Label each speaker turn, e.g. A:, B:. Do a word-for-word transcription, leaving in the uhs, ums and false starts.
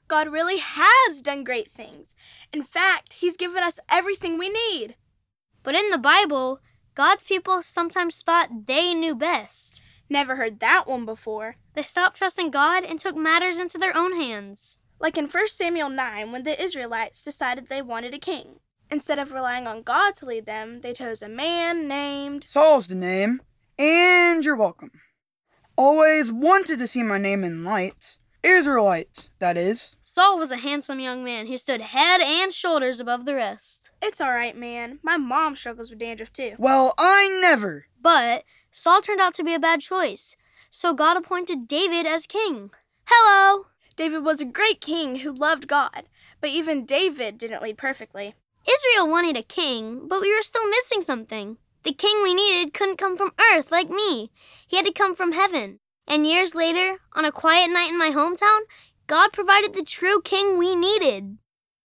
A: God really has done great things. In fact, He's given us everything we need.
B: But in the Bible, God's people sometimes thought they knew best.
A: Never heard that one before.
B: They stopped trusting God and took matters into their own hands.
A: Like in First Samuel nine, when the Israelites decided they wanted a king. Instead of relying on God to lead them, they chose a man named...
C: Saul's the name, and you're welcome. Always wanted to see my name in lights. Israelites, that is.
B: Saul was a handsome young man who stood head and shoulders above the rest.
A: It's all right, man. My mom struggles with dandruff, too.
C: Well, I never.
B: But Saul turned out to be a bad choice, so God appointed David as king. Hello!
A: David was a great king who loved God, but even David didn't lead perfectly.
B: Israel wanted a king, but we were still missing something. The king we needed couldn't come from earth like me. He had to come from heaven. And years later, on a quiet night in my hometown, God provided the true king we needed.